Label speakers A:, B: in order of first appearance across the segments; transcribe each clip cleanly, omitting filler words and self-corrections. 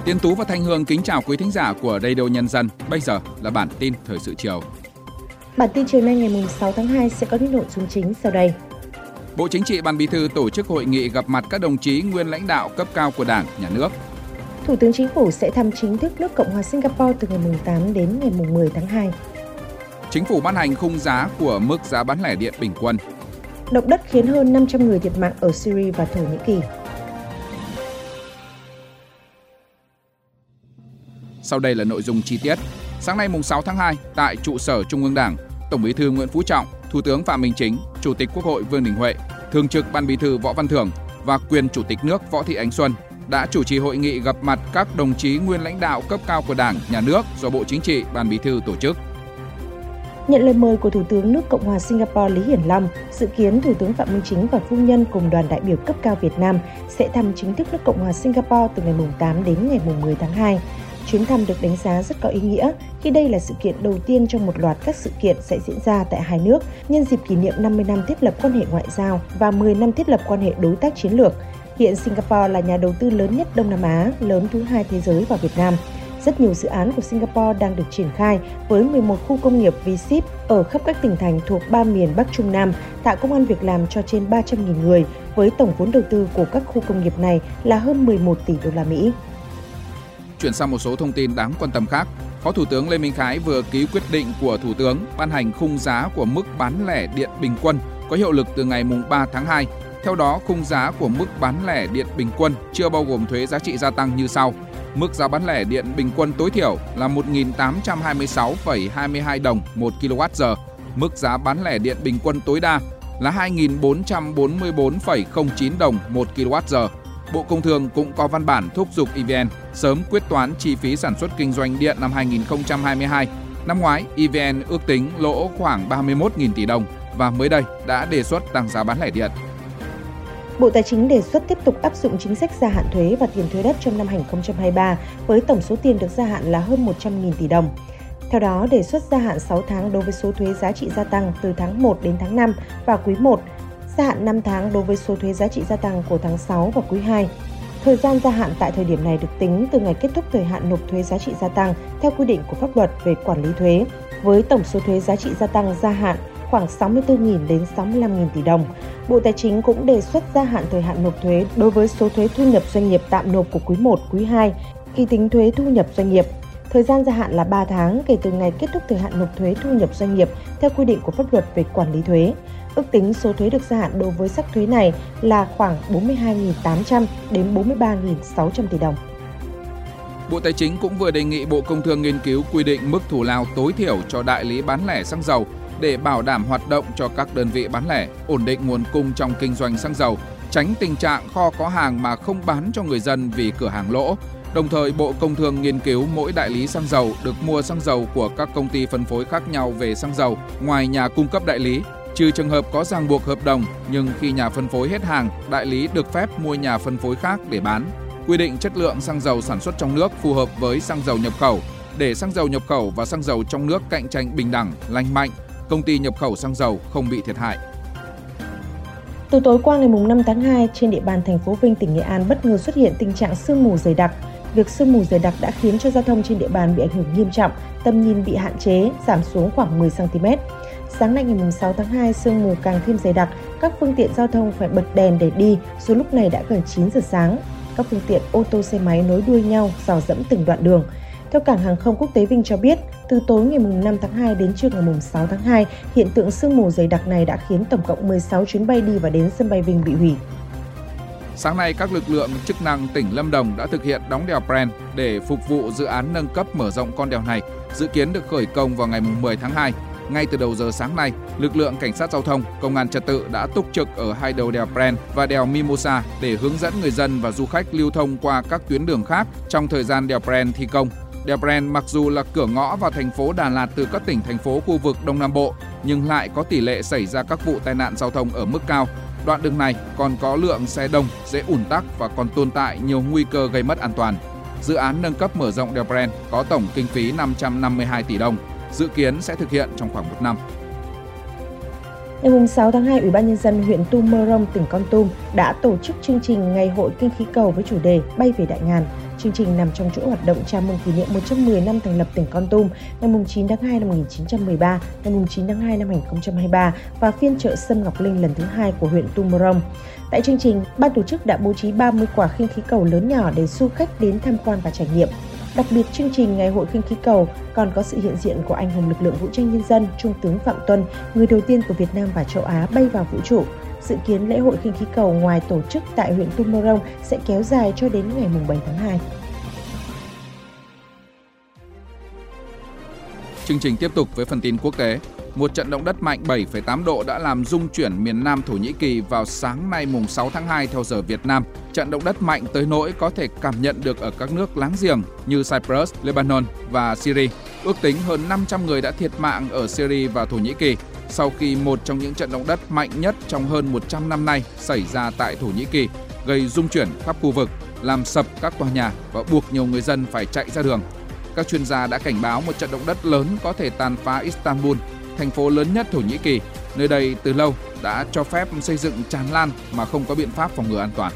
A: Tiến Tú và Thanh Hương kính chào quý thính giả của Radio Nhân dân. Bây giờ là bản tin thời sự chiều.
B: Bản tin chiều nay ngày 6 tháng 2 sẽ có những nội dung chính sau đây.
A: Bộ Chính trị Ban Bí thư tổ chức hội nghị gặp mặt các đồng chí nguyên lãnh đạo cấp cao của Đảng, Nhà nước.
B: Thủ tướng Chính phủ sẽ thăm chính thức nước Cộng hòa Singapore từ ngày 8 đến ngày 10 tháng 2.
A: Chính phủ ban hành khung giá của mức giá bán lẻ điện bình quân.
B: Động đất khiến hơn 500 người thiệt mạng ở Syria và Thổ Nhĩ Kỳ.
A: Sau đây là nội dung chi tiết. Sáng nay 6 tháng 2, tại trụ sở Trung ương Đảng, Tổng Bí thư Nguyễn Phú Trọng, Thủ tướng Phạm Minh Chính, Chủ tịch Quốc hội Vương Đình Huệ, Thường trực Ban Bí thư Võ Văn Thưởng và quyền Chủ tịch nước Võ Thị Ánh Xuân đã chủ trì hội nghị gặp mặt các đồng chí nguyên lãnh đạo cấp cao của Đảng, Nhà nước do Bộ Chính trị Ban Bí thư tổ chức.
B: Nhận lời mời của Thủ tướng nước Cộng hòa Singapore Lý Hiển Long, dự kiến Thủ tướng Phạm Minh Chính và phu nhân cùng đoàn đại biểu cấp cao Việt Nam sẽ thăm chính thức nước Cộng hòa Singapore từ ngày 8 đến ngày 10 tháng 2. Chuyến thăm được đánh giá rất có ý nghĩa khi đây là sự kiện đầu tiên trong một loạt các sự kiện sẽ diễn ra tại hai nước nhân dịp kỷ niệm 50 năm thiết lập quan hệ ngoại giao và 10 năm thiết lập quan hệ đối tác chiến lược. Hiện Singapore là nhà đầu tư lớn nhất Đông Nam Á, lớn thứ hai thế giới vào Việt Nam. Rất nhiều dự án của Singapore đang được triển khai với 11 khu công nghiệp V-Ship ở khắp các tỉnh thành thuộc 3 miền Bắc Trung Nam, tạo công ăn việc làm cho trên 300.000 người, với tổng vốn đầu tư của các khu công nghiệp này là hơn 11 tỷ đô la Mỹ.
A: Chuyển sang một số thông tin đáng quan tâm khác. Phó Thủ tướng Lê Minh Khái vừa ký quyết định của Thủ tướng ban hành khung giá của mức bán lẻ điện bình quân có hiệu lực từ ngày 3 tháng 2. Theo đó, khung giá của mức bán lẻ điện bình quân chưa bao gồm thuế giá trị gia tăng như sau. Mức giá bán lẻ điện bình quân tối thiểu là 1.826,22 đồng 1 kWh. Mức giá bán lẻ điện bình quân tối đa là 2.444,09 đồng 1 kWh. Bộ Công Thương cũng có văn bản thúc giục EVN sớm quyết toán chi phí sản xuất kinh doanh điện năm 2022. Năm ngoái, EVN ước tính lỗ khoảng 31.000 tỷ đồng và mới đây đã đề xuất tăng giá bán lẻ điện.
B: Bộ Tài chính đề xuất tiếp tục áp dụng chính sách gia hạn thuế và tiền thuế đất trong năm 2023 với tổng số tiền được gia hạn là hơn 100.000 tỷ đồng. Theo đó, đề xuất gia hạn 6 tháng đối với số thuế giá trị gia tăng từ tháng 1 đến tháng 5 và quý 1, gia hạn 5 tháng đối với số thuế giá trị gia tăng của tháng 6 và quý 2. Thời gian gia hạn tại thời điểm này được tính từ ngày kết thúc thời hạn nộp thuế giá trị gia tăng theo quy định của pháp luật về quản lý thuế, với tổng số thuế giá trị gia tăng gia hạn khoảng 64.000 đến 65.000 tỷ đồng. Bộ Tài chính cũng đề xuất gia hạn thời hạn nộp thuế đối với số thuế thu nhập doanh nghiệp tạm nộp của quý 1, quý 2, kỳ tính thuế thu nhập doanh nghiệp. Thời gian gia hạn là 3 tháng kể từ ngày kết thúc thời hạn nộp thuế thu nhập doanh nghiệp theo quy định của pháp luật về quản lý thuế. Ước tính số thuế được gia hạn đối với sắc thuế này là khoảng 42.800 đến 43.600 tỷ đồng.
A: Bộ Tài chính cũng vừa đề nghị Bộ Công Thương nghiên cứu quy định mức thù lao tối thiểu cho đại lý bán lẻ xăng dầu để bảo đảm hoạt động cho các đơn vị bán lẻ, ổn định nguồn cung trong kinh doanh xăng dầu, tránh tình trạng kho có hàng mà không bán cho người dân vì cửa hàng lỗ. Đồng thời, Bộ Công Thương nghiên cứu mỗi đại lý xăng dầu được mua xăng dầu của các công ty phân phối khác nhau về xăng dầu ngoài nhà cung cấp đại lý, trừ trường hợp có ràng buộc hợp đồng, nhưng khi nhà phân phối hết hàng, đại lý được phép mua nhà phân phối khác để bán. Quy định chất lượng xăng dầu sản xuất trong nước phù hợp với xăng dầu nhập khẩu, để xăng dầu nhập khẩu và xăng dầu trong nước cạnh tranh bình đẳng, lành mạnh, công ty nhập khẩu xăng dầu không bị thiệt hại.
B: Từ tối qua ngày 5 tháng 2, trên địa bàn thành phố Vinh, tỉnh Nghệ An bất ngờ xuất hiện tình trạng sương mù dày đặc. Việc sương mù dày đặc đã khiến cho giao thông trên địa bàn bị ảnh hưởng nghiêm trọng, tầm nhìn bị hạn chế, giảm xuống khoảng 10 cm. Sáng nay ngày 6 tháng 2, sương mù càng thêm dày đặc, các phương tiện giao thông phải bật đèn để đi, dù lúc này đã gần 9 giờ sáng. Các phương tiện ô tô xe máy nối đuôi nhau dò dẫm từng đoạn đường. Theo Cảng Hàng không Quốc tế Vinh cho biết, từ tối ngày 5 tháng 2 đến trưa ngày 6 tháng 2, hiện tượng sương mù dày đặc này đã khiến tổng cộng 16 chuyến bay đi và đến sân bay Vinh bị hủy.
A: Sáng nay, các lực lượng chức năng tỉnh Lâm Đồng đã thực hiện đóng đèo Pren để phục vụ dự án nâng cấp mở rộng con đèo này, dự kiến được khởi công vào ngày 10 tháng 2. Ngay từ đầu giờ sáng nay, lực lượng cảnh sát giao thông, công an trật tự đã túc trực ở hai đầu đèo Pren và đèo Mimosa để hướng dẫn người dân và du khách lưu thông qua các tuyến đường khác trong thời gian đèo Pren thi công. Đèo Pren mặc dù là cửa ngõ vào thành phố Đà Lạt từ các tỉnh, thành phố khu vực Đông Nam Bộ, nhưng lại có tỷ lệ xảy ra các vụ tai nạn giao thông ở mức cao. Đoạn đường này còn có lượng xe đông, dễ ùn tắc và còn tồn tại nhiều nguy cơ gây mất an toàn. Dự án nâng cấp mở rộng đèo Pren có tổng kinh phí 552 tỷ đồng, dự kiến sẽ thực hiện trong khoảng 1 năm.
B: Ngày 6 tháng 2, Ủy ban Nhân dân huyện Tum Mơ Rông, tỉnh Kon Tum đã tổ chức chương trình Ngày hội Kinh khí cầu với chủ đề Bay về Đại Ngàn. Chương trình nằm trong chuỗi hoạt động chào mừng kỷ niệm 110 năm thành lập tỉnh Kon Tum ngày 9 tháng 2 năm 1913, ngày 9 tháng 2 năm 2023 và phiên chợ Sâm Ngọc Linh lần thứ 2 của huyện Tumorong. Tại chương trình, ban tổ chức đã bố trí 30 quả khinh khí cầu lớn nhỏ để du khách đến tham quan và trải nghiệm. Đặc biệt, chương trình Ngày hội khinh khí cầu còn có sự hiện diện của anh hùng lực lượng vũ trang nhân dân Trung tướng Phạm Tuân, người đầu tiên của Việt Nam và châu Á bay vào vũ trụ. Dự kiến lễ hội khinh khí cầu ngoài tổ chức tại huyện Tumorong sẽ kéo dài cho đến ngày 7 tháng 2.
A: Chương trình tiếp tục với phần tin quốc tế. Một trận động đất mạnh 7,8 độ đã làm rung chuyển miền Nam Thổ Nhĩ Kỳ vào sáng nay 6 tháng 2 theo giờ Việt Nam. Trận động đất mạnh tới nỗi có thể cảm nhận được ở các nước láng giềng như Cyprus, Lebanon và Syria. Ước tính hơn 500 người đã thiệt mạng ở Syria và Thổ Nhĩ Kỳ sau khi một trong những trận động đất mạnh nhất trong hơn 100 năm nay xảy ra tại Thổ Nhĩ Kỳ, gây rung chuyển khắp khu vực, làm sập các tòa nhà và buộc nhiều người dân phải chạy ra đường. Các chuyên gia đã cảnh báo một trận động đất lớn có thể tàn phá Istanbul, thành phố lớn nhất Thổ Nhĩ Kỳ. Nơi đây từ lâu đã cho phép xây dựng tràn lan mà không có biện pháp phòng ngừa an toàn.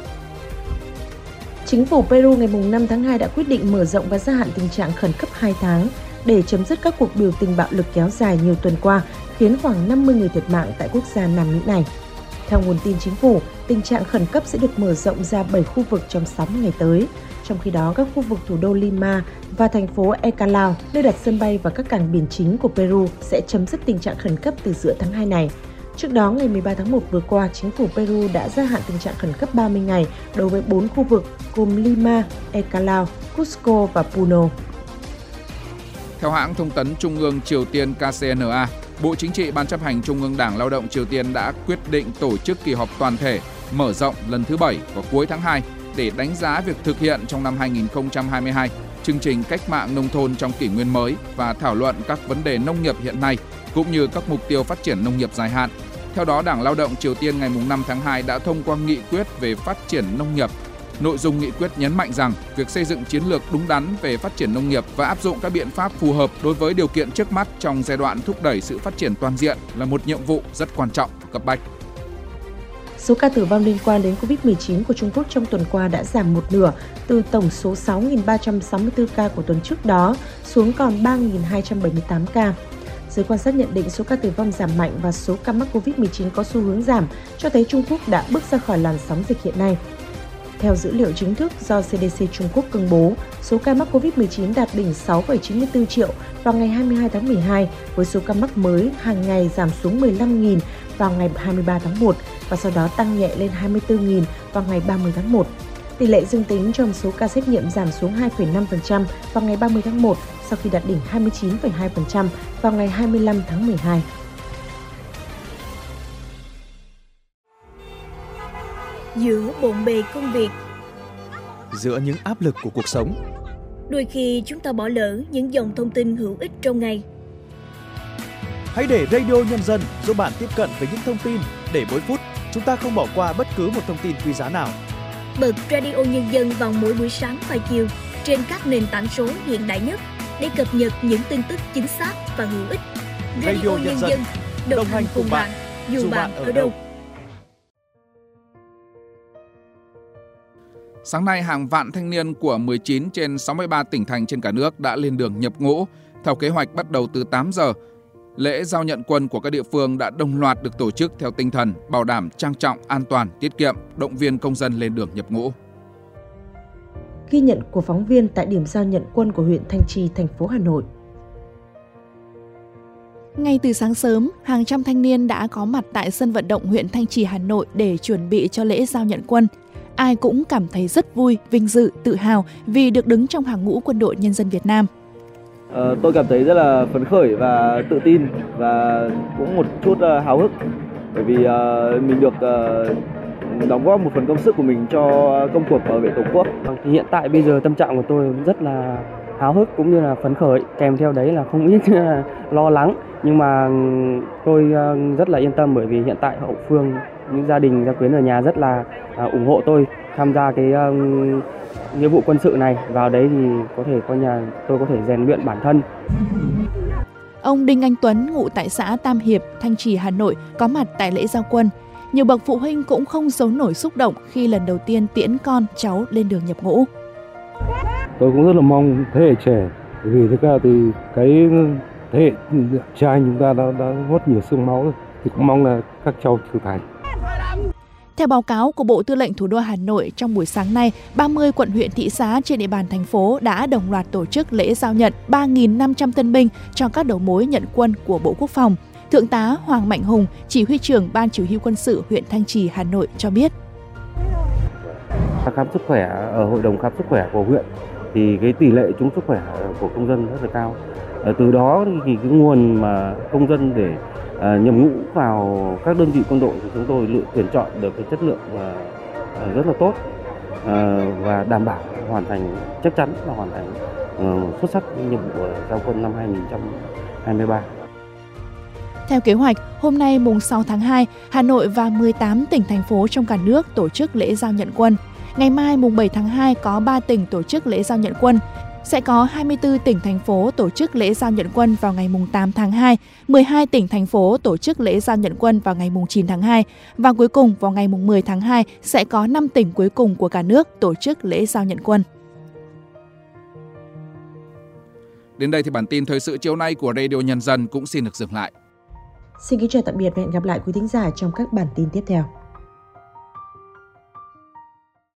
B: Chính phủ Peru ngày 5 tháng 2 đã quyết định mở rộng và gia hạn tình trạng khẩn cấp 2 tháng để chấm dứt các cuộc biểu tình bạo lực kéo dài nhiều tuần qua, khiến khoảng 50 người thiệt mạng tại quốc gia Nam Mỹ này. Theo nguồn tin chính phủ, tình trạng khẩn cấp sẽ được mở rộng ra 7 khu vực trong 60 ngày tới. Trong khi đó, các khu vực thủ đô Lima và thành phố Ecalao, nơi đặt sân bay và các cảng biển chính của Peru sẽ chấm dứt tình trạng khẩn cấp từ giữa tháng 2 này. Trước đó, ngày 13 tháng 1 vừa qua, chính phủ Peru đã gia hạn tình trạng khẩn cấp 30 ngày đối với 4 khu vực gồm Lima, Ecalao, Cusco và Puno.
A: Theo hãng thông tấn Trung ương Triều Tiên KCNA, Bộ Chính trị Ban chấp hành Trung ương Đảng Lao động Triều Tiên đã quyết định tổ chức kỳ họp toàn thể mở rộng lần thứ 7 vào cuối tháng 2 để đánh giá việc thực hiện trong năm 2022 chương trình cách mạng nông thôn trong kỷ nguyên mới và thảo luận các vấn đề nông nghiệp hiện nay cũng như các mục tiêu phát triển nông nghiệp dài hạn. Theo đó, Đảng Lao động Triều Tiên ngày 5 tháng 2 đã thông qua nghị quyết về phát triển nông nghiệp. Nội dung nghị quyết nhấn mạnh rằng việc xây dựng chiến lược đúng đắn về phát triển nông nghiệp và áp dụng các biện pháp phù hợp đối với điều kiện trước mắt trong giai đoạn thúc đẩy sự phát triển toàn diện là một nhiệm vụ rất quan trọng và cấp bách.
B: Số ca tử vong liên quan đến COVID-19 của Trung Quốc trong tuần qua đã giảm một nửa, từ tổng số 6.364 ca của tuần trước đó xuống còn 3.278 ca. Giới quan sát nhận định số ca tử vong giảm mạnh và số ca mắc COVID-19 có xu hướng giảm, cho thấy Trung Quốc đã bước ra khỏi làn sóng dịch hiện nay. Theo dữ liệu chính thức do CDC Trung Quốc công bố, số ca mắc COVID-19 đạt đỉnh 6,94 triệu vào ngày 22 tháng 12, với số ca mắc mới hàng ngày giảm xuống 15.000 vào ngày 23 tháng 1 và sau đó tăng nhẹ lên 24.000 vào ngày 30 tháng 1. Tỷ lệ dương tính trong số ca xét nghiệm giảm xuống 2,5% vào ngày 30 tháng 1 sau khi đạt đỉnh 29,2% vào ngày 25 tháng 12.
C: Giữa bộn bề công việc,
D: giữa những áp lực của cuộc sống,
C: đôi khi chúng ta bỏ lỡ những dòng thông tin hữu ích trong ngày.
D: Hãy để Radio Nhân dân giúp bạn tiếp cận với những thông tin để mỗi phút chúng ta không bỏ qua bất cứ một thông tin quý giá nào.
C: Bật Radio Nhân dân vào mỗi buổi sáng và chiều trên các nền tảng số hiện đại nhất để cập nhật những tin tức chính xác và hữu ích. Radio Nhân dân đồng hành cùng bạn dù bạn ở đâu.
A: Sáng nay, hàng vạn thanh niên của 19 trên 63 tỉnh thành trên cả nước đã lên đường nhập ngũ. Theo kế hoạch bắt đầu từ 8 giờ, lễ giao nhận quân của các địa phương đã đồng loạt được tổ chức theo tinh thần bảo đảm trang trọng, an toàn, tiết kiệm, động viên công dân lên đường nhập ngũ.
B: Ghi nhận của phóng viên tại điểm giao nhận quân của huyện Thanh Trì, thành phố Hà Nội.
E: Ngay từ sáng sớm, hàng trăm thanh niên đã có mặt tại sân vận động huyện Thanh Trì, Hà Nội để chuẩn bị cho lễ giao nhận quân. Ai cũng cảm thấy rất vui, vinh dự, tự hào vì được đứng trong hàng ngũ Quân đội Nhân dân Việt Nam.
F: Tôi cảm thấy rất là phấn khởi và tự tin và cũng một chút háo hức bởi vì mình được đóng góp một phần công sức của mình cho công cuộc bảo vệ Tổ quốc.
G: Thì hiện tại bây giờ tâm trạng của tôi rất là háo hức cũng như là phấn khởi, kèm theo đấy là không ít lo lắng, nhưng mà tôi rất là yên tâm bởi vì hiện tại hậu phương, những gia đình gia quyến ở nhà rất là ủng hộ tôi tham gia cái nghĩa vụ quân sự này. Vào đấy thì có thể tôi có thể rèn luyện bản thân.
E: Ông Đinh Anh Tuấn, ngụ tại xã Tam Hiệp, Thanh Trì, Hà Nội, có mặt tại lễ giao quân. Nhiều bậc phụ huynh cũng không giấu nổi xúc động khi lần đầu tiên tiễn con cháu lên đường nhập ngũ.
H: Tôi cũng rất là mong thế hệ trẻ, vì thực ra thì cái thế hệ trai chúng ta đã mất nhiều xương máu rồi, thì cũng mong là các cháu trưởng thành.
E: Theo báo cáo của Bộ Tư lệnh Thủ đô Hà Nội, trong buổi sáng nay, 30 quận huyện thị xã trên địa bàn thành phố đã đồng loạt tổ chức lễ giao nhận 3.500 tân binh cho các đầu mối nhận quân của Bộ Quốc phòng. Thượng tá Hoàng Mạnh Hùng, chỉ huy trưởng Ban Chỉ huy Quân sự huyện Thanh Trì, Hà Nội cho biết.
I: Khám sức khỏe ở Hội đồng khám sức khỏe của huyện thì cái tỷ lệ trúng sức khỏe của công dân rất là cao. Từ đó thì cái nguồn mà công dân để nhập ngũ vào các đơn vị quân đội thì chúng tôi tuyển chọn được cái chất lượng rất là tốt và đảm bảo hoàn thành, chắc chắn là hoàn thành xuất sắc nhiệm vụ giao quân năm 2023.
E: Theo kế hoạch, hôm nay mùng 6 tháng 2, Hà Nội và 18 tỉnh thành phố trong cả nước tổ chức lễ giao nhận quân. Ngày mai mùng 7 tháng 2 có 3 tỉnh tổ chức lễ giao nhận quân. Sẽ có 24 tỉnh thành phố tổ chức lễ giao nhận quân vào ngày mùng 8 tháng 2, 12 tỉnh thành phố tổ chức lễ giao nhận quân vào ngày mùng 9 tháng 2 và cuối cùng vào ngày mùng 10 tháng 2 sẽ có 5 tỉnh cuối cùng của cả nước tổ chức lễ giao nhận quân.
A: Đến đây thì bản tin thời sự chiều nay của Radio Nhân dân cũng xin được dừng lại.
B: Xin kính chào tạm biệt và hẹn gặp lại quý thính giả trong các bản tin tiếp theo.